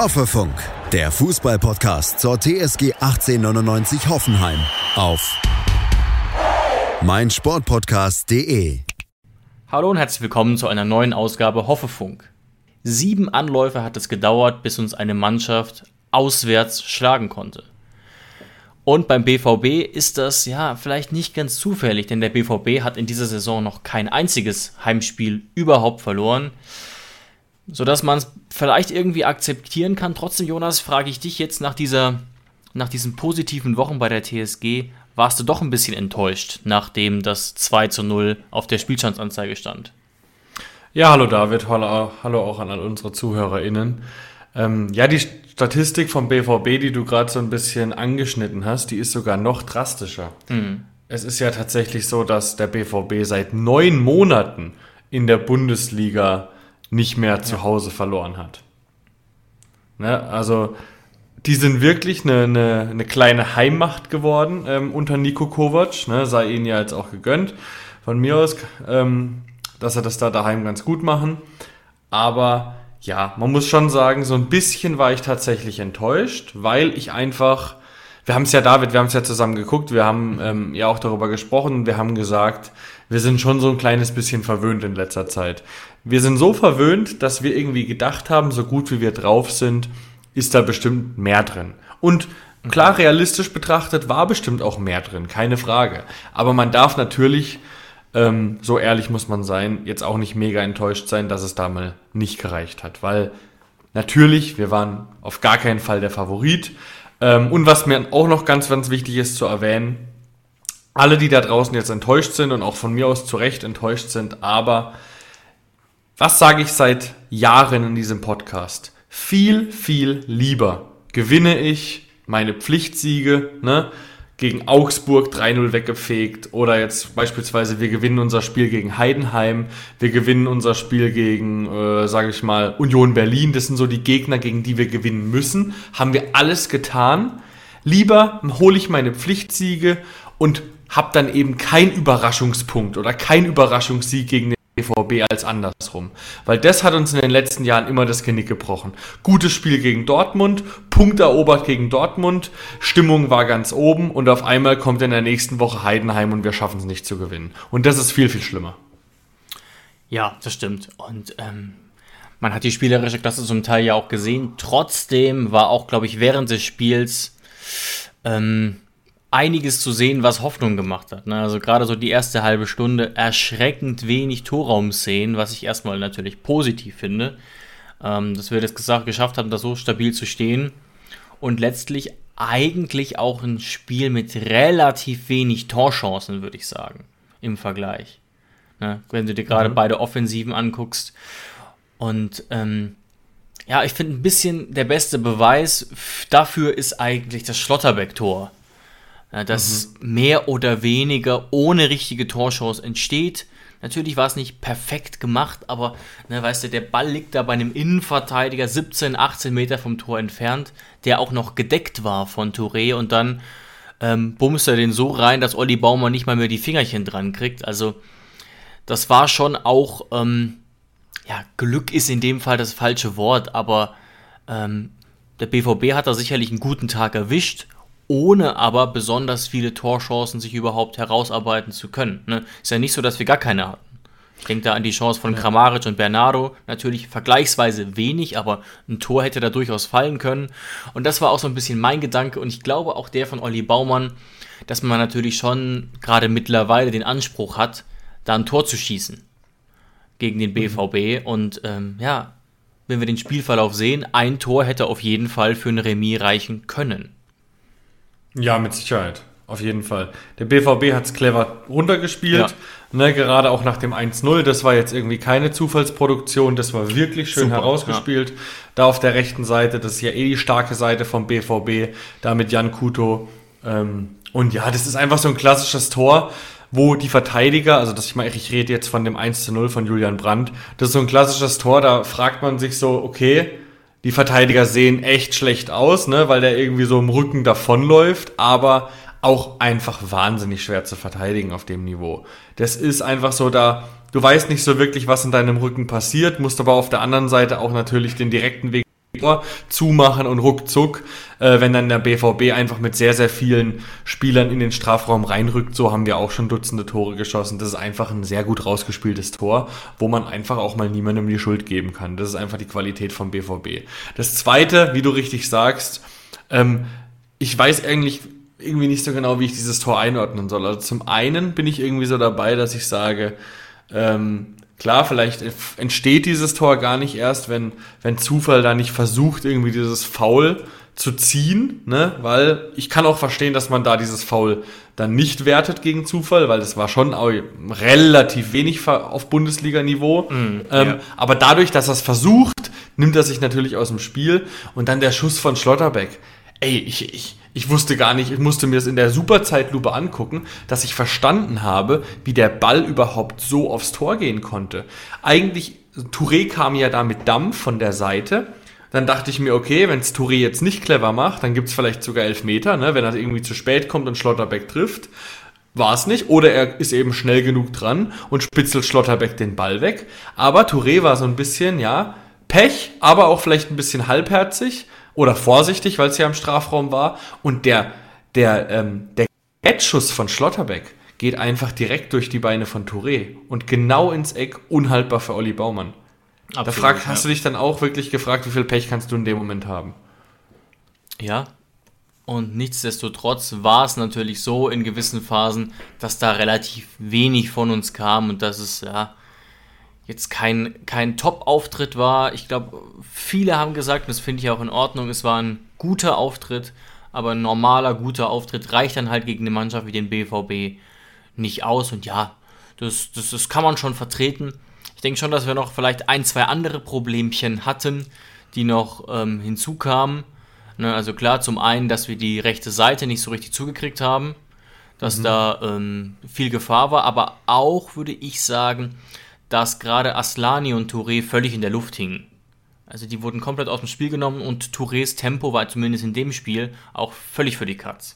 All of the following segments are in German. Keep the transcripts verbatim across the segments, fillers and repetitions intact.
Hoffefunk, der Fußball-Podcast zur T S G achtzehnhundertneunundneunzig Hoffenheim auf meinsportpodcast punkt de. Hallo und herzlich willkommen zu einer neuen Ausgabe Hoffefunk. Sieben Anläufe hat es gedauert, bis uns eine Mannschaft auswärts schlagen konnte. Und beim B V B ist das ja vielleicht nicht ganz zufällig, denn der B V B hat in dieser Saison noch kein einziges Heimspiel überhaupt verloren, sodass man es vielleicht irgendwie akzeptieren kann. Trotzdem, Jonas, frage ich dich jetzt nach dieser, nach diesen positiven Wochen bei der T S G, warst du doch ein bisschen enttäuscht, nachdem das zwei zu null auf der Spielstandsanzeige stand? Ja, hallo David, hallo, hallo auch an all unsere ZuhörerInnen. Ähm, ja, die Statistik vom B V B, die du gerade so ein bisschen angeschnitten hast, die ist sogar noch drastischer. Mhm. Es ist ja tatsächlich so, dass der B V B seit neun Monaten in der Bundesliga nicht mehr ja. zu Hause verloren hat. Ne, also die sind wirklich eine, eine, eine kleine Heimmacht geworden ähm, unter Niko Kovac, ne, sei ihnen ja jetzt auch gegönnt. Von mir aus, ähm, dass er das da daheim ganz gut machen. Aber ja, man muss schon sagen, so ein bisschen war ich tatsächlich enttäuscht, weil ich einfach, wir haben es ja, David, wir haben es ja zusammen geguckt, wir haben ähm, ja auch darüber gesprochen, wir haben gesagt, wir sind schon so ein kleines bisschen verwöhnt in letzter Zeit. Wir sind so verwöhnt, dass wir irgendwie gedacht haben, so gut wie wir drauf sind, ist da bestimmt mehr drin. Und klar, realistisch betrachtet war bestimmt auch mehr drin, keine Frage. Aber man darf natürlich, ähm, so ehrlich muss man sein, jetzt auch nicht mega enttäuscht sein, dass es da mal nicht gereicht hat. Weil natürlich, wir waren auf gar keinen Fall der Favorit. Ähm, und was mir auch noch ganz, ganz wichtig ist zu erwähnen, alle, die da draußen jetzt enttäuscht sind und auch von mir aus zu Recht enttäuscht sind, aber was sage ich seit Jahren in diesem Podcast? Viel, viel lieber gewinne ich meine Pflichtsiege, ne, gegen Augsburg drei null weggefegt oder jetzt beispielsweise wir gewinnen unser Spiel gegen Heidenheim, wir gewinnen unser Spiel gegen, äh, sage ich mal, Union Berlin, das sind so die Gegner, gegen die wir gewinnen müssen, haben wir alles getan. Lieber hole ich meine Pflichtsiege und habe dann eben keinen Überraschungspunkt oder keinen Überraschungssieg gegen den B V B als andersrum. Weil das hat uns in den letzten Jahren immer das Genick gebrochen. Gutes Spiel gegen Dortmund, Punkt erobert gegen Dortmund, Stimmung war ganz oben und auf einmal kommt in der nächsten Woche Heidenheim und wir schaffen es nicht zu gewinnen. Und das ist viel, viel schlimmer. Ja, das stimmt. Und ähm, man hat die spielerische Klasse zum Teil ja auch gesehen. Trotzdem war auch, glaube ich, während des Spiels ähm, einiges zu sehen, was Hoffnung gemacht hat. Also gerade so die erste halbe Stunde erschreckend wenig Torraumszenen, was ich erstmal natürlich positiv finde, dass wir das gesagt, geschafft haben, da so stabil zu stehen und letztlich eigentlich auch ein Spiel mit relativ wenig Torchancen, würde ich sagen, im Vergleich. Wenn du dir gerade mhm. beide Offensiven anguckst. Und ähm, ja, ich finde ein bisschen der beste Beweis dafür ist eigentlich das Schlotterbeck-Tor. Das mhm. mehr oder weniger ohne richtige Torchance entsteht. Natürlich war es nicht perfekt gemacht, aber ne, weißt du, der Ball liegt da bei einem Innenverteidiger siebzehn, achtzehn Meter vom Tor entfernt, der auch noch gedeckt war von Touré und dann ähm, bumst er den so rein, dass Olli Baumann nicht mal mehr die Fingerchen dran kriegt. Also das war schon auch, ähm, ja, Glück ist in dem Fall das falsche Wort, aber ähm, der B V B hat da sicherlich einen guten Tag erwischt, ohne aber besonders viele Torchancen sich überhaupt herausarbeiten zu können. Ne? Ist ja nicht so, dass wir gar keine hatten. Ich denke da an die Chance von ja. Kramaric und Bernardo. Natürlich vergleichsweise wenig, aber ein Tor hätte da durchaus fallen können. Und das war auch so ein bisschen mein Gedanke und ich glaube auch der von Olli Baumann, dass man natürlich schon gerade mittlerweile den Anspruch hat, da ein Tor zu schießen gegen den B V B. Mhm. Und ähm, ja, wenn wir den Spielverlauf sehen, ein Tor hätte auf jeden Fall für ein Remis reichen können. Ja, mit Sicherheit. Auf jeden Fall. Der B V B hat es clever runtergespielt. Ja. Ne, gerade auch nach dem eins null. Das war jetzt irgendwie keine Zufallsproduktion. Das war wirklich schön Super, herausgespielt. Ja. Da auf der rechten Seite, das ist ja eh die starke Seite vom B V B. Da mit Jan Kuto. Ähm, und ja, das ist einfach so ein klassisches Tor, wo die Verteidiger, also das ich meine, ich rede jetzt von dem eins zu null von Julian Brandt. Das ist so ein klassisches Tor, da fragt man sich so, okay, die Verteidiger sehen echt schlecht aus, ne, weil der irgendwie so im Rücken davonläuft, aber auch einfach wahnsinnig schwer zu verteidigen auf dem Niveau. Das ist einfach so, da du weißt nicht so wirklich, was in deinem Rücken passiert, musst aber auf der anderen Seite auch natürlich den direkten Weg Tor zumachen und ruckzuck, äh, wenn dann der B V B einfach mit sehr, sehr vielen Spielern in den Strafraum reinrückt, so haben wir auch schon Dutzende Tore geschossen. Das ist einfach ein sehr gut rausgespieltes Tor, wo man einfach auch mal niemandem die Schuld geben kann. Das ist einfach die Qualität vom B V B. Das Zweite, wie du richtig sagst, ähm, ich weiß eigentlich irgendwie nicht so genau, wie ich dieses Tor einordnen soll. Also zum einen bin ich irgendwie so dabei, dass ich sage, ähm, klar, vielleicht entsteht dieses Tor gar nicht erst, wenn, wenn Zufall da nicht versucht, irgendwie dieses Foul zu ziehen, ne? Weil ich kann auch verstehen, dass man da dieses Foul dann nicht wertet gegen Zufall, weil das war schon auch relativ wenig auf Bundesliga-Niveau. Mm, ähm, ja. Aber dadurch, dass er es versucht, nimmt er sich natürlich aus dem Spiel. Und dann der Schuss von Schlotterbeck. Ey, ich, ich, ich wusste gar nicht, ich musste mir das in der Superzeitlupe angucken, dass ich verstanden habe, wie der Ball überhaupt so aufs Tor gehen konnte. Eigentlich, Touré kam ja da mit Dampf von der Seite. Dann dachte ich mir, okay, wenn es Touré jetzt nicht clever macht, dann gibt es vielleicht sogar Elfmeter, ne, wenn er irgendwie zu spät kommt und Schlotterbeck trifft. War es nicht. Oder er ist eben schnell genug dran und spitzelt Schlotterbeck den Ball weg. Aber Touré war so ein bisschen, ja, Pech, aber auch vielleicht ein bisschen halbherzig oder vorsichtig, weil es ja im Strafraum war. Und der, der, ähm, der Headschuss von Schlotterbeck geht einfach direkt durch die Beine von Touré und genau ins Eck, unhaltbar für Olli Baumann. Absolut, da frag, hast ja. du dich dann auch wirklich gefragt, wie viel Pech kannst du in dem Moment haben? Ja, und nichtsdestotrotz war es natürlich so in gewissen Phasen, dass da relativ wenig von uns kam und dass es ja jetzt kein, kein Top-Auftritt war. Ich glaube, viele haben gesagt, und das finde ich auch in Ordnung, es war ein guter Auftritt, aber ein normaler, guter Auftritt reicht dann halt gegen eine Mannschaft wie den B V B nicht aus. Und ja, das, das, das kann man schon vertreten. Ich denke schon, dass wir noch vielleicht ein, zwei andere Problemchen hatten, die noch ähm, hinzukamen. Ne, also klar, zum einen, dass wir die rechte Seite nicht so richtig zugekriegt haben, dass mhm. da ähm, viel Gefahr war, aber auch, würde ich sagen, dass gerade Aslani und Touré völlig in der Luft hingen. Also die wurden komplett aus dem Spiel genommen und Tourés Tempo war zumindest in dem Spiel auch völlig für die Katz.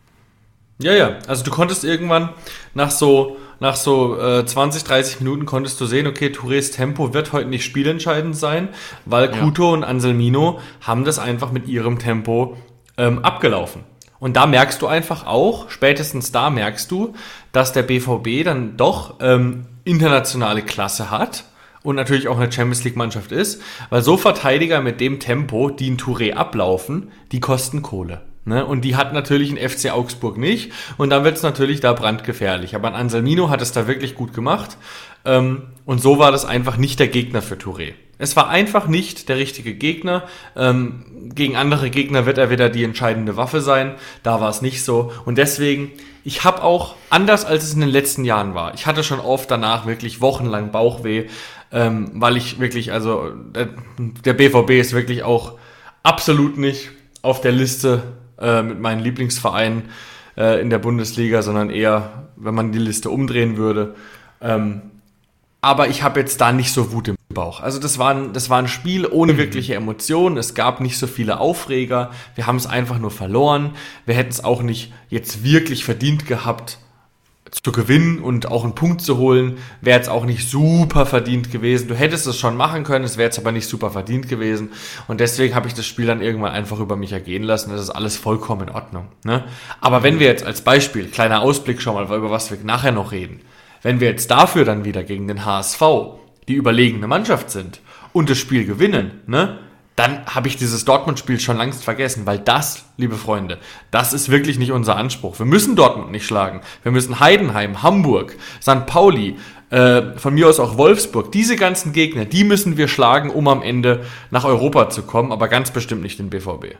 Ja, ja, also du konntest irgendwann nach so, nach so äh, zwanzig, dreißig Minuten konntest du sehen, okay, Tourés Tempo wird heute nicht spielentscheidend sein, weil ja. Couto und Anselmino haben das einfach mit ihrem Tempo ähm, abgelaufen. Und da merkst du einfach auch, spätestens da merkst du, dass der B V B dann doch ähm, internationale Klasse hat und natürlich auch eine Champions-League-Mannschaft ist, weil so Verteidiger mit dem Tempo, die in Touré ablaufen, die kosten Kohle. Ne? Und die hat natürlich ein F C Augsburg nicht und dann wird es natürlich da brandgefährlich. Aber ein Anselmino hat es da wirklich gut gemacht ähm, und so war das einfach nicht der Gegner für Touré. Es war einfach nicht der richtige Gegner. Ähm, gegen andere Gegner wird er wieder die entscheidende Waffe sein. Da war es nicht so. Und deswegen, ich habe auch, anders als es in den letzten Jahren war, ich hatte schon oft danach wirklich wochenlang Bauchweh, ähm, weil ich wirklich, also der, der B V B ist wirklich auch absolut nicht auf der Liste äh, mit meinen Lieblingsvereinen äh, in der Bundesliga, sondern eher, wenn man die Liste umdrehen würde. Ähm, aber ich habe jetzt da nicht so Wut im Bauch. Also das war ein, das war ein Spiel ohne wirkliche Emotionen. Es gab nicht so viele Aufreger. Wir haben es einfach nur verloren. Wir hätten es auch nicht jetzt wirklich verdient gehabt, zu gewinnen und auch einen Punkt zu holen. Wäre jetzt auch nicht super verdient gewesen. Du hättest es schon machen können, es wäre jetzt aber nicht super verdient gewesen. Und deswegen habe ich das Spiel dann irgendwann einfach über mich ergehen lassen. Das ist alles vollkommen in Ordnung. Ne? Aber wenn wir jetzt als Beispiel, kleiner Ausblick schon mal, über was wir nachher noch reden, wenn wir jetzt dafür dann wieder gegen den H S V die überlegene Mannschaft sind und das Spiel gewinnen, ne, dann habe ich dieses Dortmund-Spiel schon längst vergessen, weil das, liebe Freunde, das ist wirklich nicht unser Anspruch. Wir müssen Dortmund nicht schlagen. Wir müssen Heidenheim, Hamburg, Sankt Pauli, äh, von mir aus auch Wolfsburg, diese ganzen Gegner, die müssen wir schlagen, um am Ende nach Europa zu kommen, aber ganz bestimmt nicht den B V B.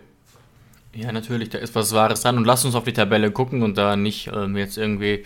Ja, natürlich, da ist was Wahres dran und lasst uns auf die Tabelle gucken und da nicht ähm, jetzt irgendwie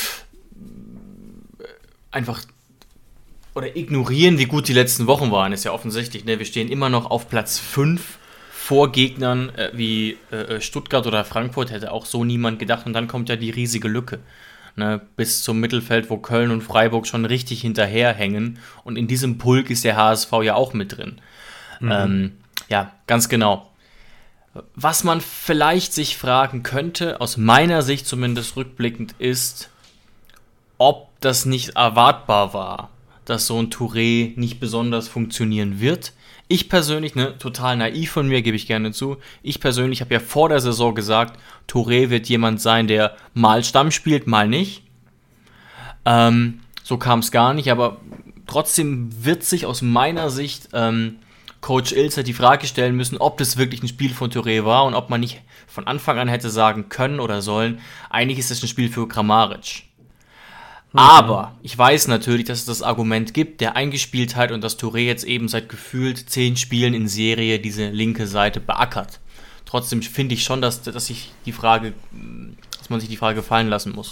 einfach oder ignorieren, wie gut die letzten Wochen waren, ist ja offensichtlich. Ne? Wir stehen immer noch auf Platz fünf vor Gegnern äh, wie äh, Stuttgart oder Frankfurt, hätte auch so niemand gedacht. Und dann kommt ja die riesige Lücke, ne? Bis zum Mittelfeld, wo Köln und Freiburg schon richtig hinterherhängen. Und in diesem Pulk ist der H S V ja auch mit drin. Mhm. Ähm, ja, ganz genau. Was man vielleicht sich fragen könnte, aus meiner Sicht zumindest rückblickend, ist, ob das nicht erwartbar war, dass so ein Touré nicht besonders funktionieren wird. Ich persönlich, ne, total naiv von mir, gebe ich gerne zu, ich persönlich habe ja vor der Saison gesagt, Touré wird jemand sein, der mal Stamm spielt, mal nicht. Ähm, so kam es gar nicht, aber trotzdem wird sich aus meiner Sicht ähm, Coach Ilzer die Frage stellen müssen, ob das wirklich ein Spiel von Touré war und ob man nicht von Anfang an hätte sagen können oder sollen, eigentlich ist das ein Spiel für Kramaric. Mhm. Aber ich weiß natürlich, dass es das Argument gibt, der Eingespieltheit und dass Touré jetzt eben seit gefühlt zehn Spielen in Serie diese linke Seite beackert. Trotzdem finde ich schon, dass, dass, ich die Frage, dass man sich die Frage fallen lassen muss.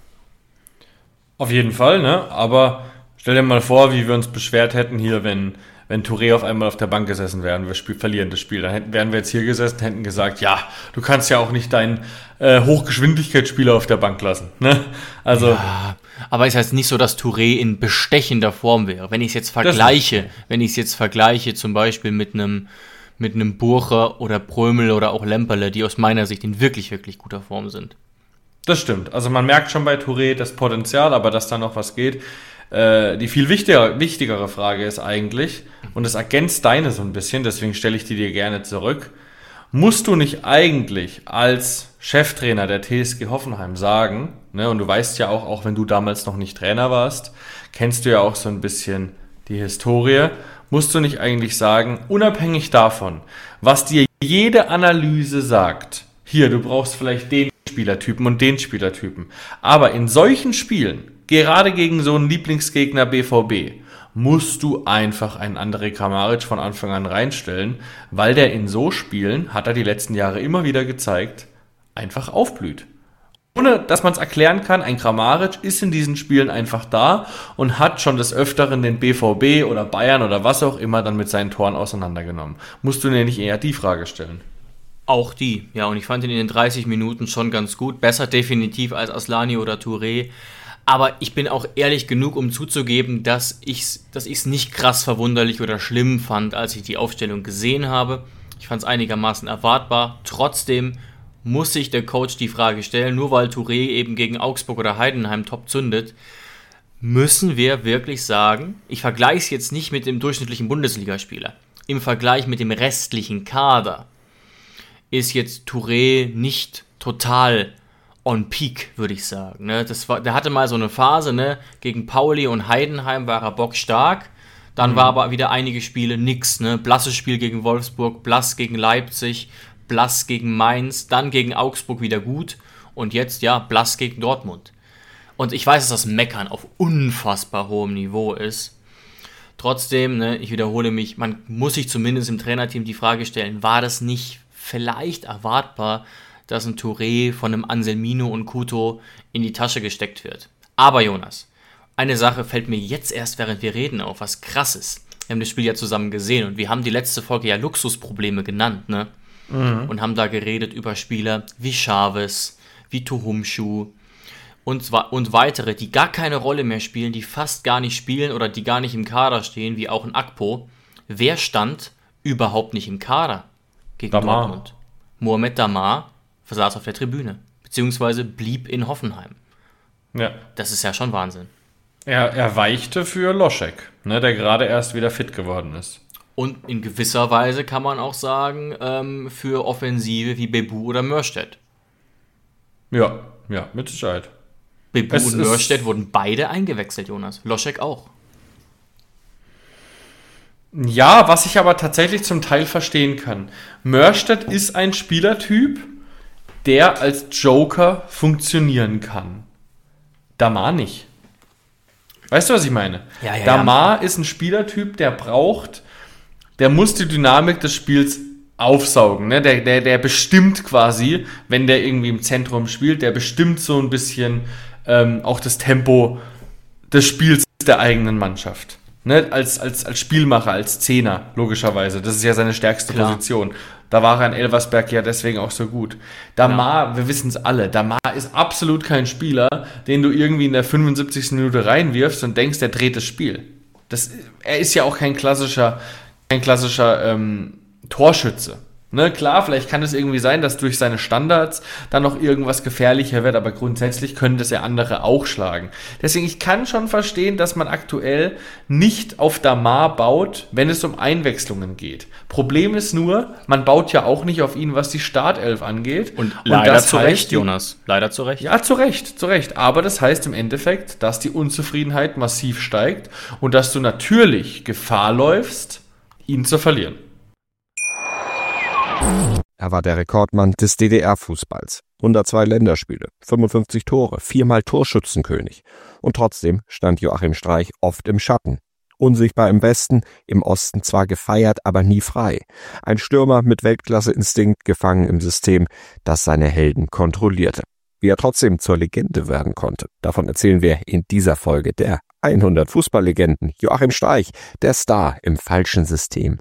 Auf jeden Fall, ne? Aber stell dir mal vor, wie wir uns beschwert hätten hier, wenn, wenn Touré auf einmal auf der Bank gesessen wäre und wir spiel, verlieren das Spiel. Dann hätten, wären wir jetzt hier gesessen und hätten gesagt, ja, du kannst ja auch nicht deinen äh, Hochgeschwindigkeitsspieler auf der Bank lassen. Ne? Also, ja, aber es heißt nicht so, dass Touré in bestechender Form wäre. Wenn ich es jetzt vergleiche, wenn ich es jetzt vergleiche zum Beispiel mit einem mit einem Burcher oder Prömel oder auch Lemperle, die aus meiner Sicht in wirklich, wirklich guter Form sind. Das stimmt. Also man merkt schon bei Touré das Potenzial, aber dass da noch was geht. Äh, die viel wichtiger, wichtigere Frage ist eigentlich, und das ergänzt deine so ein bisschen, deswegen stelle ich die dir gerne zurück, musst du nicht eigentlich als Cheftrainer der T S G Hoffenheim sagen, ne, und du weißt ja auch, auch wenn du damals noch nicht Trainer warst, kennst du ja auch so ein bisschen die Historie, musst du nicht eigentlich sagen, unabhängig davon, was dir jede Analyse sagt, hier, du brauchst vielleicht den Spielertypen und den Spielertypen, aber in solchen Spielen, gerade gegen so einen Lieblingsgegner B V B, musst du einfach einen Andrej Kramaric von Anfang an reinstellen, weil der in so Spielen, hat er die letzten Jahre immer wieder gezeigt, einfach aufblüht. Ohne, dass man es erklären kann, ein Kramaric ist in diesen Spielen einfach da und hat schon des Öfteren den B V B oder Bayern oder was auch immer dann mit seinen Toren auseinandergenommen. Musst du dir nicht eher die Frage stellen? Auch die, ja, und ich fand ihn in den dreißig Minuten schon ganz gut. Besser definitiv als Aslani oder Touré. Aber ich bin auch ehrlich genug, um zuzugeben, dass ich es dass ich's nicht krass verwunderlich oder schlimm fand, als ich die Aufstellung gesehen habe. Ich fand es einigermaßen erwartbar. Trotzdem muss sich der Coach die Frage stellen, nur weil Touré eben gegen Augsburg oder Heidenheim top zündet, müssen wir wirklich sagen, ich vergleiche es jetzt nicht mit dem durchschnittlichen Bundesligaspieler, im Vergleich mit dem restlichen Kader ist jetzt Touré nicht total on peak, würde ich sagen. Ne? Das war, der hatte mal so eine Phase, ne? Gegen Pauli und Heidenheim war er bockstark, dann mhm. war aber wieder einige Spiele nix. Ne? Blasses Spiel gegen Wolfsburg, blass gegen Leipzig, blass gegen Mainz, dann gegen Augsburg wieder gut und jetzt, ja, blass gegen Dortmund. Und ich weiß, dass das Meckern auf unfassbar hohem Niveau ist. Trotzdem, ne, ich wiederhole mich, man muss sich zumindest im Trainerteam die Frage stellen, war das nicht vielleicht erwartbar, dass ein Touré von einem Anselmino und Couto in die Tasche gesteckt wird. Aber Jonas, eine Sache fällt mir jetzt erst, während wir reden, auf, was krass ist. Wir haben das Spiel ja zusammen gesehen und wir haben die letzte Folge ja Luxusprobleme genannt, ne? Mhm. Und haben da geredet über Spieler wie Chavez, wie Tuhumschu und, und weitere, die gar keine Rolle mehr spielen, die fast gar nicht spielen oder die gar nicht im Kader stehen, wie auch ein Akpo. Wer stand überhaupt nicht im Kader gegen Damar. Dortmund? Mohamed Damar saß auf der Tribüne, beziehungsweise blieb in Hoffenheim. Ja. Das ist ja schon Wahnsinn. Er, er weichte für Loschek, ne, der gerade erst wieder fit geworden ist. Und in gewisser Weise kann man auch sagen, ähm, für Offensive wie Bebu oder Mörstedt. Ja, ja, mit Sicherheit. Bebu es und Mörstedt wurden beide eingewechselt, Jonas. Loschek auch. Ja, was ich aber tatsächlich zum Teil verstehen kann. Mörstedt ist ein Spielertyp, der als Joker funktionieren kann. Damar nicht. Weißt du, was ich meine? Ja, ja, Damar ja. ist ein Spielertyp, der braucht, der muss die Dynamik des Spiels aufsaugen. Ne? Der, der, der bestimmt quasi, wenn der irgendwie im Zentrum spielt, der bestimmt so ein bisschen ähm, auch das Tempo des Spiels der eigenen Mannschaft. Ne? Als, als, als Spielmacher, als Zehner, logischerweise. Das ist ja seine stärkste Klar. Position. Da war er in Elversberg ja deswegen auch so gut. Damar, ja. wir wissen es alle, Damar ist absolut kein Spieler, den du irgendwie in der fünfundsiebzigsten Minute reinwirfst und denkst, der dreht das Spiel. Das, er ist ja auch kein klassischer, kein klassischer ähm, Torschütze. Ne, klar, vielleicht kann es irgendwie sein, dass durch seine Standards dann noch irgendwas gefährlicher wird, aber grundsätzlich können das ja andere auch schlagen. Deswegen, ich kann schon verstehen, dass man aktuell nicht auf Damar baut, wenn es um Einwechslungen geht. Problem ist nur, man baut ja auch nicht auf ihn, was die Startelf angeht. Und leider das zu heißt, Recht, Jonas. Leider zu Recht. Ja, zu Recht, zu Recht. Aber das heißt im Endeffekt, dass die Unzufriedenheit massiv steigt und dass du natürlich Gefahr läufst, ihn zu verlieren. Er war der Rekordmann des D D R-Fußballs. hundertzwei Länderspiele, fünfundfünfzig Tore, viermal Torschützenkönig. Und trotzdem stand Joachim Streich oft im Schatten. Unsichtbar im Westen, im Osten zwar gefeiert, aber nie frei. Ein Stürmer mit Weltklasse-Instinkt, gefangen im System, das seine Helden kontrollierte. Wie er trotzdem zur Legende werden konnte, davon erzählen wir in dieser Folge der hundert Fußballlegenden. Joachim Streich, der Star im falschen System.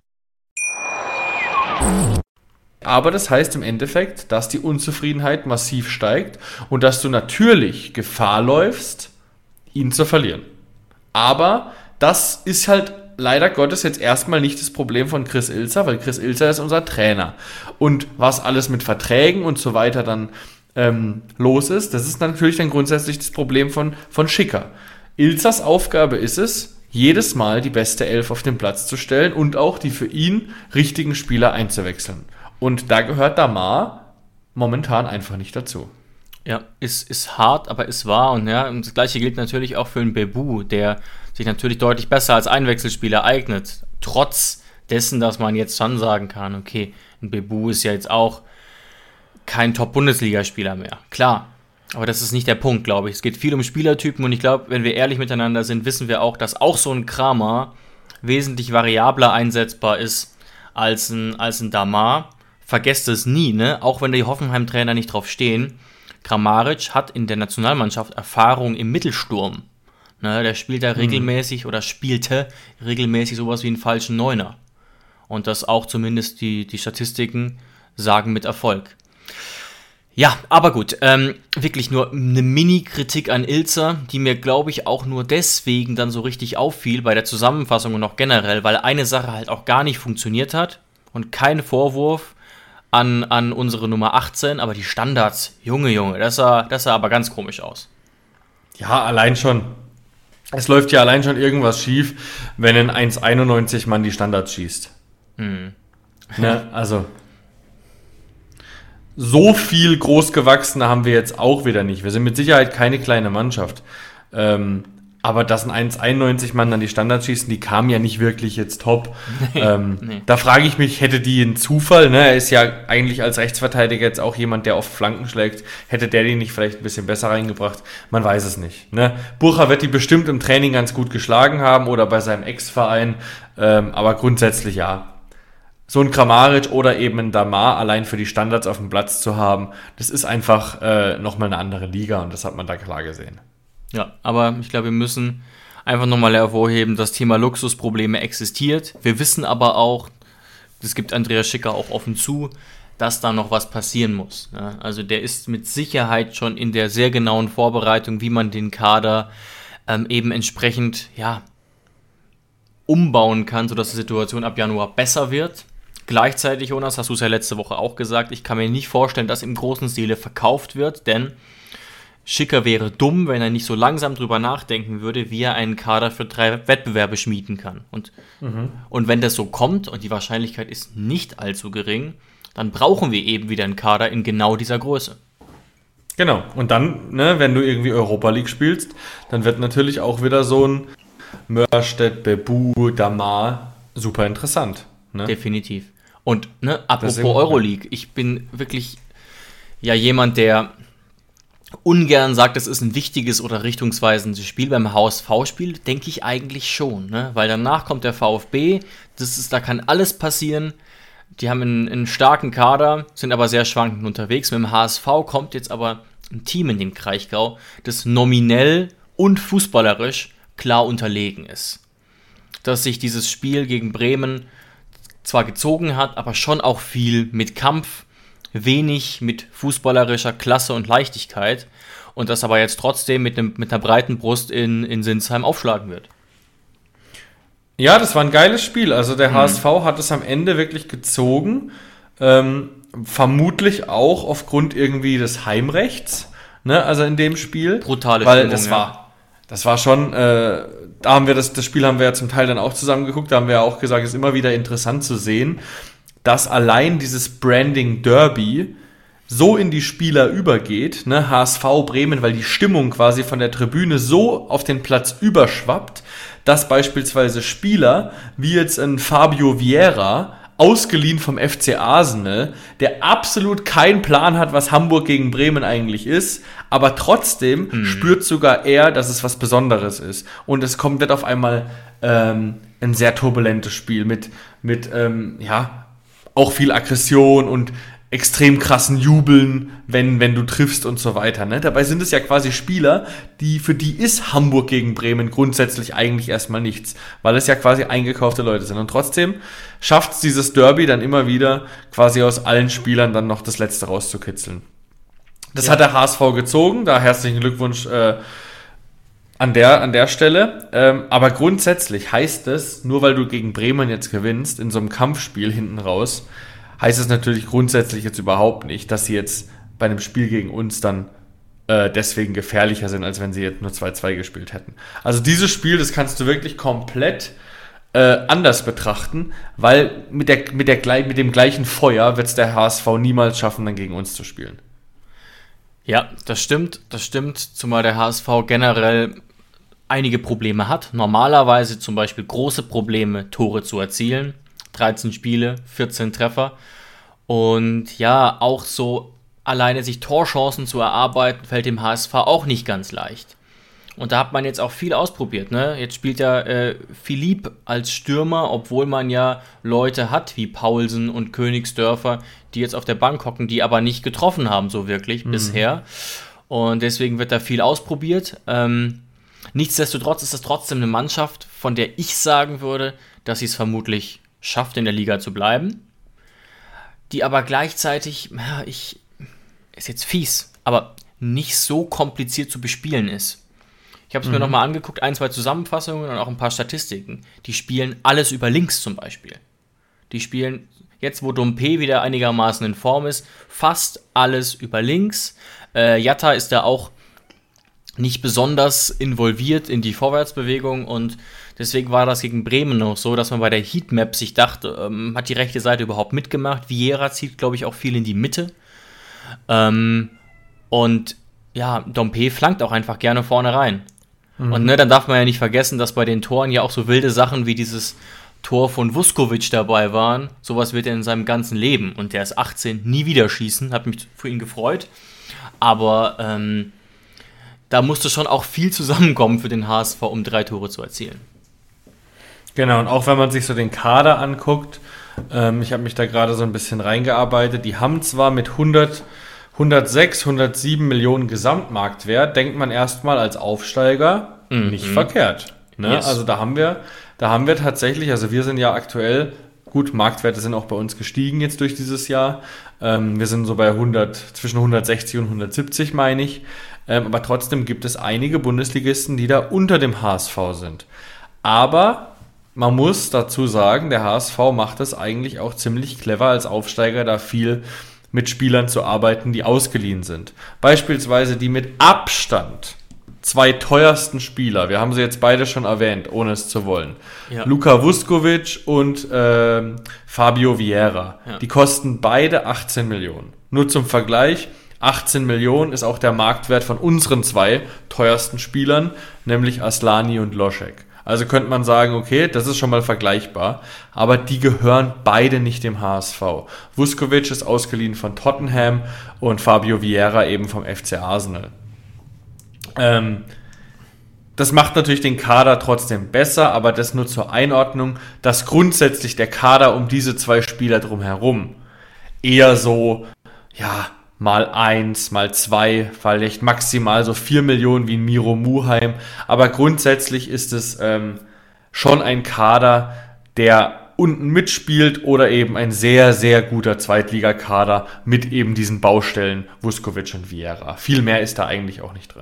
Aber das heißt im Endeffekt, dass die Unzufriedenheit massiv steigt und dass du natürlich Gefahr läufst, ihn zu verlieren. Aber das ist halt leider Gottes jetzt erstmal nicht das Problem von Chris Ilzer, weil Chris Ilzer ist unser Trainer. Und was alles mit Verträgen und so weiter dann ähm, los ist, das ist natürlich dann grundsätzlich das Problem von, von Schicker. Ilzers Aufgabe ist es, jedes Mal die beste Elf auf den Platz zu stellen und auch die für ihn richtigen Spieler einzuwechseln. Und da gehört Damar momentan einfach nicht dazu. Ja, ist, ist hart, aber ist wahr. Und ja, das Gleiche gilt natürlich auch für einen Bebu, der sich natürlich deutlich besser als Einwechselspieler eignet. Trotz dessen, dass man jetzt schon sagen kann, okay, ein Bebu ist ja jetzt auch kein Top-Bundesligaspieler mehr. Klar, aber das ist nicht der Punkt, glaube ich. Es geht viel um Spielertypen und ich glaube, wenn wir ehrlich miteinander sind, wissen wir auch, dass auch so ein Kramer wesentlich variabler einsetzbar ist als ein, als ein Damar. Vergesst es nie, ne? Auch wenn die Hoffenheim-Trainer nicht drauf stehen. Kramaric hat in der Nationalmannschaft Erfahrung im Mittelsturm. Ne, der spielt da regelmäßig oder spielte regelmäßig sowas wie einen falschen Neuner. Und das auch zumindest die, die Statistiken sagen mit Erfolg. Ja, aber gut, ähm, wirklich nur eine Mini-Kritik an Ilzer, die mir, glaube ich, auch nur deswegen dann so richtig auffiel bei der Zusammenfassung und auch generell, weil eine Sache halt auch gar nicht funktioniert hat und kein Vorwurf an, an unsere Nummer achtzehn, aber die Standards, Junge, Junge, das sah, das sah aber ganz komisch aus. Ja, allein schon. Es läuft ja allein schon irgendwas schief, wenn ein eins einundneunzig Mann die Standards schießt. Hm. Ne, also so viel Großgewachsene haben wir jetzt auch wieder nicht. Wir sind mit Sicherheit keine kleine Mannschaft. Ähm, aber dass ein eins einundneunzig Mann dann die Standards schießen, die kamen ja nicht wirklich jetzt top. Nee, ähm, nee. Da frage ich mich, hätte die einen Zufall, ne? Er ist ja eigentlich als Rechtsverteidiger jetzt auch jemand, der oft Flanken schlägt. Hätte der die nicht vielleicht ein bisschen besser reingebracht? Man weiß es nicht. Ne? Burcher wird die bestimmt im Training ganz gut geschlagen haben oder bei seinem Ex-Verein. Ähm, aber grundsätzlich ja. So ein Kramaric oder eben ein Damar allein für die Standards auf dem Platz zu haben, das ist einfach äh, nochmal eine andere Liga und das hat man da klar gesehen. Ja, aber ich glaube, wir müssen einfach nochmal hervorheben, das Thema Luxusprobleme existiert. Wir wissen aber auch, das gibt Andreas Schicker auch offen zu, dass da noch was passieren muss. Ja, also der ist mit Sicherheit schon in der sehr genauen Vorbereitung, wie man den Kader ähm, eben entsprechend ja, umbauen kann, sodass die Situation ab Januar besser wird. Gleichzeitig, Jonas, hast du es ja letzte Woche auch gesagt, ich kann mir nicht vorstellen, dass im großen Stile verkauft wird, denn Schicker wäre dumm, wenn er nicht so langsam drüber nachdenken würde, wie er einen Kader für drei Wettbewerbe schmieden kann. Und, mhm. und wenn das so kommt, und die Wahrscheinlichkeit ist nicht allzu gering, dann brauchen wir eben wieder einen Kader in genau dieser Größe. Genau, und dann, ne, wenn du irgendwie Europa League spielst, dann wird natürlich auch wieder so ein Mörstedt, Bebu, Damar super interessant. Ne? Definitiv. Und ne, apropos Euroleague, ich bin wirklich ja jemand, der ungern sagt, es ist ein wichtiges oder richtungsweisendes Spiel. Beim H S V-Spiel denke ich eigentlich schon, ne? Weil danach kommt der VfB, das ist, da kann alles passieren. Die haben einen, einen starken Kader, sind aber sehr schwankend unterwegs. Mit dem H S V kommt jetzt aber ein Team in den Kraichgau, das nominell und fußballerisch klar unterlegen ist. Dass sich dieses Spiel gegen Bremen zwar gezogen hat, aber schon auch viel mit Kampf, wenig mit fußballerischer Klasse und Leichtigkeit und das aber jetzt trotzdem mit, einem, mit einer breiten Brust in, in Sinsheim aufschlagen wird. Ja, das war ein geiles Spiel. Also der mhm. H S V hat es am Ende wirklich gezogen. Ähm, vermutlich auch aufgrund irgendwie des Heimrechts, ne? Also in dem Spiel. Brutale weil Stimmung, das ja. war, das war schon, äh, da haben wir das, das Spiel haben wir ja zum Teil dann auch zusammen geguckt, da haben wir ja auch gesagt, es ist immer wieder interessant zu sehen, dass allein dieses Branding Derby so in die Spieler übergeht, ne, H S V Bremen, weil die Stimmung quasi von der Tribüne so auf den Platz überschwappt, dass beispielsweise Spieler wie jetzt ein Fabio Vieira, ausgeliehen vom F C Arsenal, der absolut keinen Plan hat, was Hamburg gegen Bremen eigentlich ist, aber trotzdem hm. spürt sogar er, dass es was Besonderes ist. Und es kommt wird auf einmal ähm, ein sehr turbulentes Spiel mit, mit ähm, ja, auch viel Aggression und extrem krassen Jubeln, wenn, wenn du triffst und so weiter. Ne? Dabei sind es ja quasi Spieler, die für die ist Hamburg gegen Bremen grundsätzlich eigentlich erstmal nichts, weil es ja quasi eingekaufte Leute sind. Und trotzdem schafft es dieses Derby dann immer wieder, quasi aus allen Spielern dann noch das Letzte rauszukitzeln. Das ja. hat der H S V gezogen, da herzlichen Glückwunsch äh, an der, an der Stelle. Ähm, aber grundsätzlich heißt es, nur weil du gegen Bremen jetzt gewinnst, in so einem Kampfspiel hinten raus, heißt es natürlich grundsätzlich jetzt überhaupt nicht, dass sie jetzt bei einem Spiel gegen uns dann äh, deswegen gefährlicher sind, als wenn sie jetzt nur zwei zwei gespielt hätten. Also dieses Spiel, das kannst du wirklich komplett äh, anders betrachten, weil mit, der, mit, der, mit dem gleichen Feuer wird es der H S V niemals schaffen, dann gegen uns zu spielen. Ja, das stimmt, das stimmt, zumal der H S V generell einige Probleme hat. Normalerweise zum Beispiel große Probleme, Tore zu erzielen. dreizehn Spiele, vierzehn Treffer. Und ja, auch so alleine sich Torchancen zu erarbeiten, fällt dem H S V auch nicht ganz leicht. Und da hat man jetzt auch viel ausprobiert. Ne? Jetzt spielt ja äh, Philipp als Stürmer, obwohl man ja Leute hat wie Paulsen und Königsdörfer, die jetzt auf der Bank hocken, die aber nicht getroffen haben so wirklich mhm. bisher. Und deswegen wird da viel ausprobiert. Ähm, nichtsdestotrotz ist es trotzdem eine Mannschaft, von der ich sagen würde, dass sie es vermutlich schafft, in der Liga zu bleiben, die aber gleichzeitig, ja, ich, ist jetzt fies, aber nicht so kompliziert zu bespielen ist. Ich habe es mhm. mir nochmal angeguckt, ein, zwei Zusammenfassungen und auch ein paar Statistiken. Die spielen alles über links zum Beispiel. Die spielen, jetzt wo Dompe wieder einigermaßen in Form ist, fast alles über links. Äh, Jatta ist da auch nicht besonders involviert in die Vorwärtsbewegung und deswegen war das gegen Bremen noch so, dass man bei der Heatmap sich dachte, ähm, hat die rechte Seite überhaupt mitgemacht? Vieira zieht, glaube ich, auch viel in die Mitte. Ähm, und ja, Dompe flankt auch einfach gerne vorne rein. Mhm. Und ne, dann darf man ja nicht vergessen, dass bei den Toren ja auch so wilde Sachen wie dieses Tor von Vuskovic dabei waren. Sowas wird er in seinem ganzen Leben, und der ist achtzehn, nie wieder schießen. Hat mich für ihn gefreut. Aber ähm, da musste schon auch viel zusammenkommen für den H S V, um drei Tore zu erzielen. Genau, und auch wenn man sich so den Kader anguckt, ähm, ich habe mich da gerade so ein bisschen reingearbeitet, die haben zwar mit hundert, hundertsechs, hundertsieben Millionen Gesamtmarktwert, denkt man erstmal als Aufsteiger mhm. nicht verkehrt. Ne? Yes. Also da haben wir, da haben wir tatsächlich, also wir sind ja aktuell, gut, Marktwerte sind auch bei uns gestiegen jetzt durch dieses Jahr, ähm, wir sind so bei hundert, zwischen hundertsechzig und hundertsiebzig, meine ich, ähm, aber trotzdem gibt es einige Bundesligisten, die da unter dem H S V sind. Aber man muss dazu sagen, der H S V macht es eigentlich auch ziemlich clever als Aufsteiger, da viel mit Spielern zu arbeiten, die ausgeliehen sind. Beispielsweise die mit Abstand zwei teuersten Spieler, wir haben sie jetzt beide schon erwähnt, ohne es zu wollen. Ja. Luka Vuskovic und ähm, Fabio Vieira. Ja. Die kosten beide achtzehn Millionen. Nur zum Vergleich, achtzehn Millionen ist auch der Marktwert von unseren zwei teuersten Spielern, nämlich Aslani und Loschek. Also könnte man sagen, okay, das ist schon mal vergleichbar, aber die gehören beide nicht dem H S V. Vuskovic ist ausgeliehen von Tottenham und Fabio Vieira eben vom F C Arsenal. Ähm, das macht natürlich den Kader trotzdem besser, aber das nur zur Einordnung, dass grundsätzlich der Kader um diese zwei Spieler drumherum eher so, ja, mal eins, mal zwei, vielleicht maximal so vier Millionen wie ein Miro Muheim. Aber grundsätzlich ist es ähm, schon ein Kader, der unten mitspielt oder eben ein sehr, sehr guter Zweitligakader mit eben diesen Baustellen Vuskovic und Vieira. Viel mehr ist da eigentlich auch nicht drin.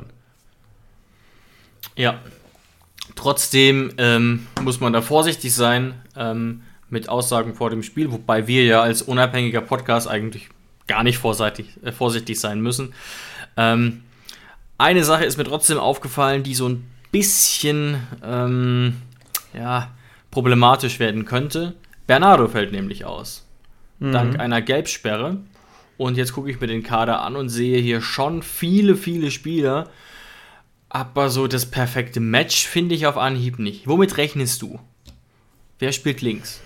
Ja, trotzdem ähm, muss man da vorsichtig sein. Ähm, mit Aussagen vor dem Spiel, wobei wir ja als unabhängiger Podcast eigentlich gar nicht vorsichtig, äh, vorsichtig sein müssen. Ähm, eine Sache ist mir trotzdem aufgefallen, die so ein bisschen ähm, ja, problematisch werden könnte. Bernardo fällt nämlich aus. Mhm. Dank einer Gelbsperre. Und jetzt gucke ich mir den Kader an und sehe hier schon viele, viele Spieler. Aber so das perfekte Match finde ich auf Anhieb nicht. Womit rechnest du? Wer spielt links?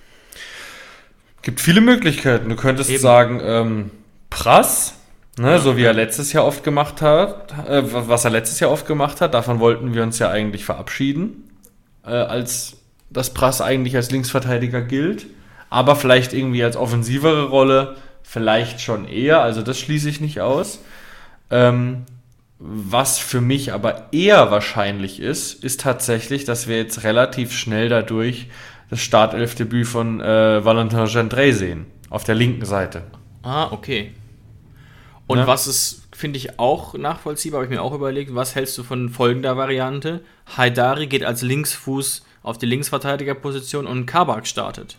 Gibt viele Möglichkeiten. Du könntest Eben. sagen, ähm, Prass, ne, ja, so wie er letztes Jahr oft gemacht hat, äh, was er letztes Jahr oft gemacht hat, davon wollten wir uns ja eigentlich verabschieden, äh, als dass Prass eigentlich als Linksverteidiger gilt, aber vielleicht irgendwie als offensivere Rolle, vielleicht schon eher, also das schließe ich nicht aus. Ähm, was für mich aber eher wahrscheinlich ist, ist tatsächlich, dass wir jetzt relativ schnell dadurch das Startelfdebüt von äh, Valentin Gendrey sehen, auf der linken Seite. Ah, okay. Und ja. was ist, finde ich, auch nachvollziehbar, habe ich mir auch überlegt, was hältst du von folgender Variante? Haidari geht als Linksfuß auf die Linksverteidigerposition und Kabak startet.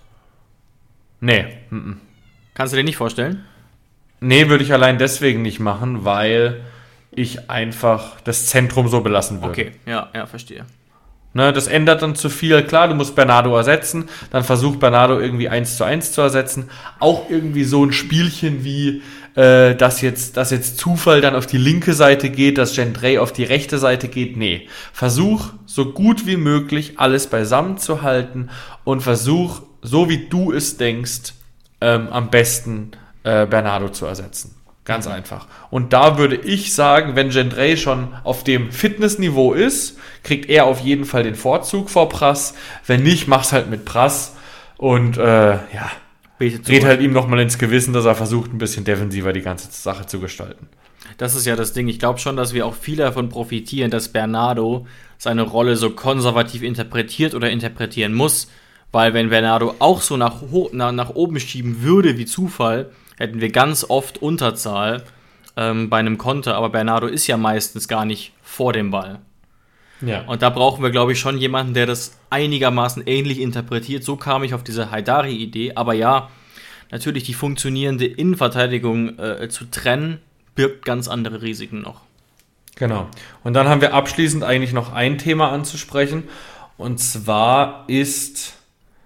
Nee. M-m. Kannst du dir nicht vorstellen? Nee, würde ich allein deswegen nicht machen, weil ich einfach das Zentrum so belassen würde. Okay, ja, ja, verstehe. Ne, das ändert dann zu viel. Klar, du musst Bernardo ersetzen, dann versucht Bernardo irgendwie eins zu eins zu ersetzen. Auch irgendwie so ein Spielchen wie, äh, dass jetzt, dass jetzt Zufall dann auf die linke Seite geht, dass Gendrey auf die rechte Seite geht. Nee, versuch so gut wie möglich alles beisammen zu halten und versuch, so wie du es denkst, ähm, am besten äh, Bernardo zu ersetzen. Ganz mhm. einfach. Und da würde ich sagen, wenn Gendrey schon auf dem Fitnessniveau ist, kriegt er auf jeden Fall den Vorzug vor Prass. Wenn nicht, mach's halt mit Prass. Und äh, ja, red halt ihm nochmal ins Gewissen, dass er versucht, ein bisschen defensiver die ganze Sache zu gestalten. Das ist ja das Ding. Ich glaube schon, dass wir auch viel davon profitieren, dass Bernardo seine Rolle so konservativ interpretiert oder interpretieren muss. Weil wenn Bernardo auch so nach, nach, nach oben schieben würde wie Zufall, hätten wir ganz oft Unterzahl ähm, bei einem Konter, aber Bernardo ist ja meistens gar nicht vor dem Ball. Ja. Und da brauchen wir, glaube ich, schon jemanden, der das einigermaßen ähnlich interpretiert. So kam ich auf diese Haidari-Idee. Aber ja, natürlich die funktionierende Innenverteidigung äh, zu trennen, birgt ganz andere Risiken noch. Genau. Und dann haben wir abschließend eigentlich noch ein Thema anzusprechen. Und zwar ist,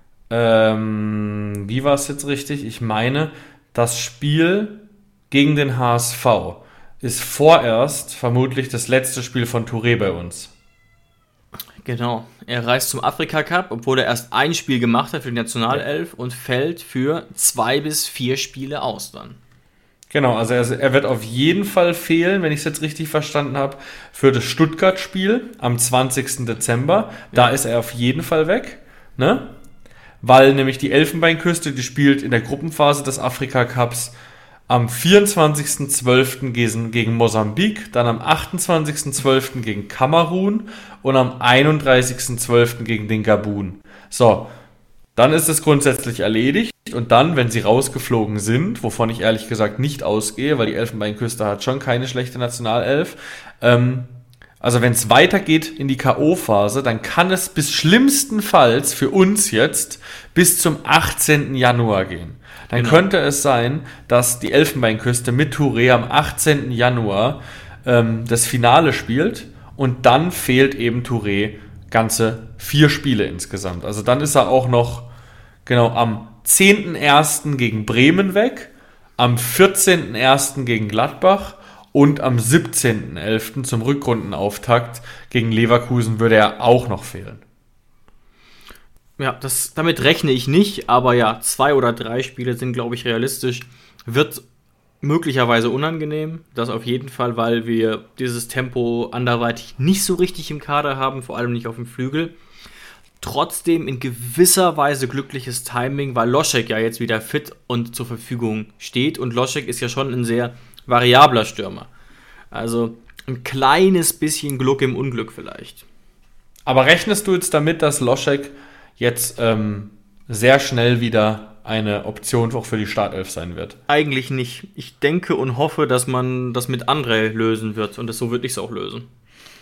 ähm, wie war es jetzt richtig? Ich meine, das Spiel gegen den H S V ist vorerst vermutlich das letzte Spiel von Touré bei uns. Genau. Er reist zum Afrika-Cup, obwohl er erst ein Spiel gemacht hat für die Nationalelf und fällt für zwei bis vier Spiele aus dann. Genau, also er, er wird auf jeden Fall fehlen, wenn ich es jetzt richtig verstanden habe, für das Stuttgart-Spiel am zwanzigsten Dezember. Da ja. ist er auf jeden Fall weg, ne? Weil nämlich die Elfenbeinküste, die spielt in der Gruppenphase des Afrika-Cups am vierundzwanzigsten zwölften gegen Mosambik, dann am achtundzwanzigsten zwölften gegen Kamerun und am einunddreißigsten zwölften gegen den Gabun. So, dann ist es grundsätzlich erledigt und dann, wenn sie rausgeflogen sind, wovon ich ehrlich gesagt nicht ausgehe, weil die Elfenbeinküste hat schon keine schlechte Nationalelf, ähm, also wenn es weitergeht in die K O-Phase, dann kann es bis schlimmstenfalls für uns jetzt bis zum achtzehnten Januar gehen. Dann genau. könnte es sein, dass die Elfenbeinküste mit Touré am achtzehnten Januar ähm, das Finale spielt und dann fehlt eben Touré ganze vier Spiele insgesamt. Also dann ist er auch noch genau am zehnten ersten gegen Bremen weg, am vierzehnten ersten gegen Gladbach und am siebzehnten elften zum Rückrundenauftakt gegen Leverkusen würde er auch noch fehlen. Ja, das, damit rechne ich nicht, aber ja, zwei oder drei Spiele sind, glaube ich, realistisch. Wird möglicherweise unangenehm, das auf jeden Fall, weil wir dieses Tempo anderweitig nicht so richtig im Kader haben, vor allem nicht auf dem Flügel. Trotzdem in gewisser Weise glückliches Timing, weil Loschek ja jetzt wieder fit und zur Verfügung steht und Loschek ist ja schon ein sehr variabler Stürmer. Also ein kleines bisschen Glück im Unglück vielleicht. Aber rechnest du jetzt damit, dass Loschek jetzt ähm, sehr schnell wieder eine Option auch für die Startelf sein wird? Eigentlich nicht. Ich denke und hoffe, dass man das mit André lösen wird und das, so würde ich es auch lösen.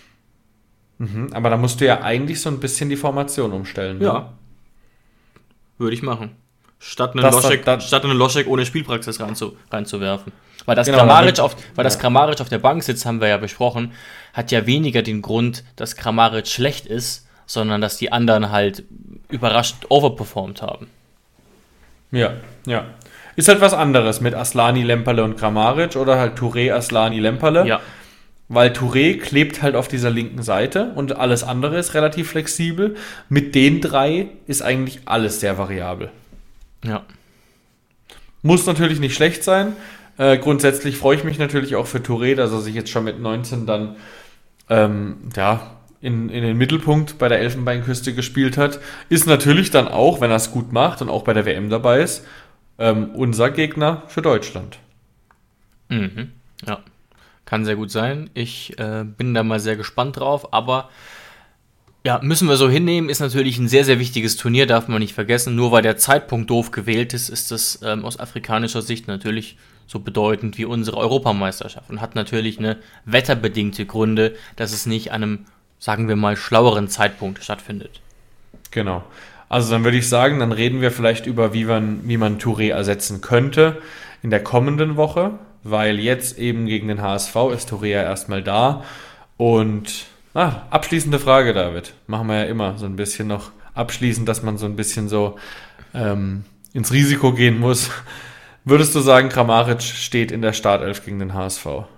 Mhm, aber da musst du ja eigentlich so ein bisschen die Formation umstellen. Ne? Ja. würde ich machen. Statt einen Das- Loschek, das- statt einen Loschek ohne Spielpraxis reinzu, reinzuwerfen. Weil das Genau, Kramaric damit- auf, weil das ja. Kramaric auf der Bank sitzt, haben wir ja besprochen, hat ja weniger den Grund, dass Kramaric schlecht ist, sondern dass die anderen halt überraschend overperformed haben. Ja, ja. Ist halt was anderes mit Aslani, Lemperle und Kramaric oder halt Touré, Aslani, Lemperle. Ja, Weil Touré klebt halt auf dieser linken Seite und alles andere ist relativ flexibel. Mit den drei ist eigentlich alles sehr variabel. ja. Muss natürlich nicht schlecht sein. Äh, grundsätzlich freue ich mich natürlich auch für Touré, dass er sich jetzt schon mit neunzehn dann ähm, ja, in, in den Mittelpunkt bei der Elfenbeinküste gespielt hat. Ist natürlich dann auch, wenn er es gut macht und auch bei der W M dabei ist, ähm, unser Gegner für Deutschland. Mhm. Ja, kann sehr gut sein. Ich äh, bin da mal sehr gespannt drauf, aber ja, müssen wir so hinnehmen, ist natürlich ein sehr, sehr wichtiges Turnier, darf man nicht vergessen. Nur weil der Zeitpunkt doof gewählt ist, ist das ähm, aus afrikanischer Sicht natürlich so bedeutend wie unsere Europameisterschaft und hat natürlich eine wetterbedingte Gründe, dass es nicht an einem, sagen wir mal, schlaueren Zeitpunkt stattfindet. Genau. Also dann würde ich sagen, dann reden wir vielleicht über, wie man, wie man Touré ersetzen könnte in der kommenden Woche, weil jetzt eben gegen den H S V ist Touré ja erstmal da. Und ah, abschließende Frage, David. Machen wir ja immer so ein bisschen noch abschließend, dass man so ein bisschen so ähm, ins Risiko gehen muss. Würdest du sagen, Kramaric steht in der Startelf gegen den H S V?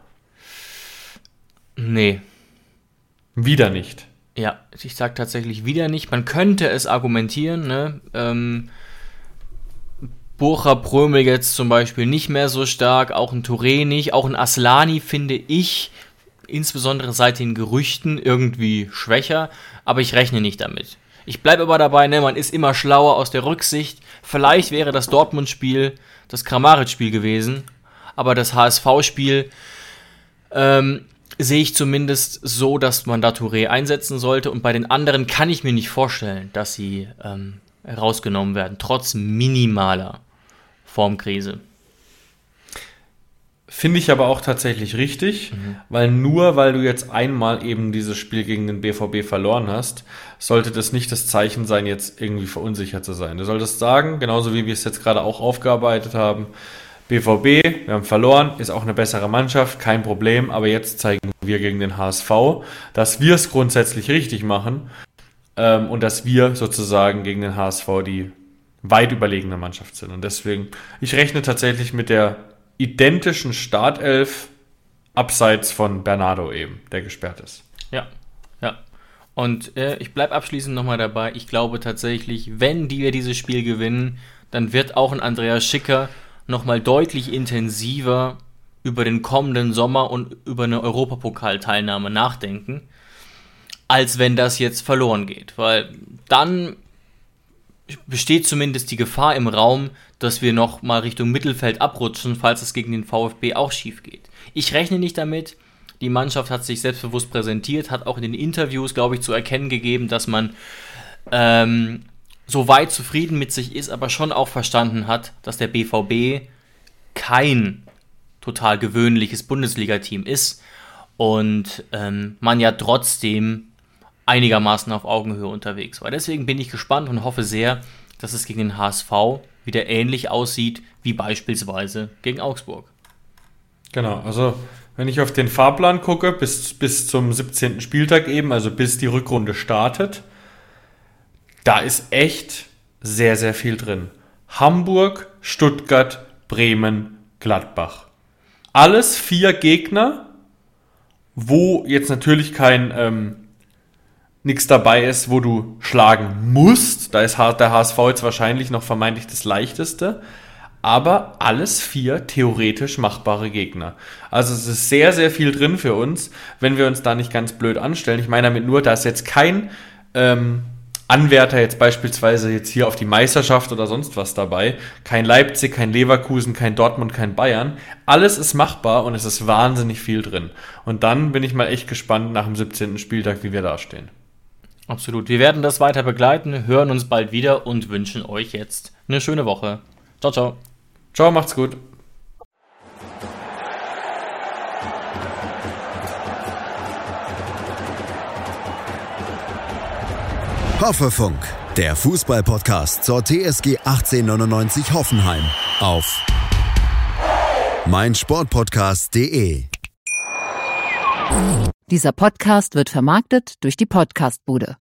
Nee. Wieder nicht. Ja, ich sag tatsächlich wieder nicht. Man könnte es argumentieren, ne? Ähm, Burcher, Prömel jetzt zum Beispiel nicht mehr so stark, auch ein Touré nicht, auch ein Aslani finde ich, insbesondere seit den Gerüchten, irgendwie schwächer, aber ich rechne nicht damit. Ich bleibe aber dabei, ne, man ist immer schlauer aus der Rücksicht. Vielleicht wäre das Dortmund-Spiel das Kramaric-Spiel gewesen, aber das H S V-Spiel ähm, sehe ich zumindest so, dass man da Touré einsetzen sollte, und bei den anderen kann ich mir nicht vorstellen, dass sie ähm, rausgenommen werden, trotz minimaler Formkrise. Finde ich aber auch tatsächlich richtig, mhm. weil nur weil du jetzt einmal eben dieses Spiel gegen den B V B verloren hast, sollte das nicht das Zeichen sein, jetzt irgendwie verunsichert zu sein. Du solltest sagen, genauso wie wir es jetzt gerade auch aufgearbeitet haben, B V B, wir haben verloren, ist auch eine bessere Mannschaft, kein Problem, aber jetzt zeigen wir gegen den H S V, dass wir es grundsätzlich richtig machen ähm, und dass wir sozusagen gegen den H S V die weit überlegene Mannschaft sind. Und deswegen, ich rechne tatsächlich mit der identischen Startelf abseits von Bernardo eben, der gesperrt ist. Ja, ja. Und äh, ich bleibe abschließend nochmal dabei. Ich glaube tatsächlich, wenn die wir dieses Spiel gewinnen, dann wird auch ein Andreas Schicker nochmal deutlich intensiver über den kommenden Sommer und über eine Europapokalteilnahme nachdenken, als wenn das jetzt verloren geht. Weil dann besteht zumindest die Gefahr im Raum, dass wir noch mal Richtung Mittelfeld abrutschen, falls es gegen den VfB auch schief geht. Ich rechne nicht damit. Die Mannschaft hat sich selbstbewusst präsentiert, hat auch in den Interviews, glaube ich, zu erkennen gegeben, dass man ähm, so weit zufrieden mit sich ist, aber schon auch verstanden hat, dass der B V B kein total gewöhnliches Bundesliga-Team ist und ähm, man ja trotzdem einigermaßen auf Augenhöhe unterwegs war. Deswegen bin ich gespannt und hoffe sehr, dass es gegen den H S V wieder ähnlich aussieht wie beispielsweise gegen Augsburg. Genau, also wenn ich auf den Fahrplan gucke, bis, bis zum siebzehnten Spieltag eben, also bis die Rückrunde startet, da ist echt sehr, sehr viel drin. Hamburg, Stuttgart, Bremen, Gladbach. Alles vier Gegner, wo jetzt natürlich kein ähm, nichts dabei ist, wo du schlagen musst. Da ist der H S V jetzt wahrscheinlich noch vermeintlich das Leichteste. Aber alles vier theoretisch machbare Gegner. Also es ist sehr, sehr viel drin für uns, wenn wir uns da nicht ganz blöd anstellen. Ich meine damit nur, da ist jetzt kein ähm, Anwärter jetzt beispielsweise jetzt hier auf die Meisterschaft oder sonst was dabei. Kein Leipzig, kein Leverkusen, kein Dortmund, kein Bayern. Alles ist machbar und es ist wahnsinnig viel drin. Und dann bin ich mal echt gespannt nach dem siebzehnten Spieltag, wie wir da stehen. Absolut. Wir werden das weiter begleiten, hören uns bald wieder und wünschen euch jetzt eine schöne Woche. Ciao, ciao. Ciao, macht's gut. Hoffefunk, Der Fußball-Podcast zur T S G achtzehnhundertneunundneunzig Hoffenheim auf meinsportpodcast punkt de. Dieser Podcast wird vermarktet durch die Podcastbude.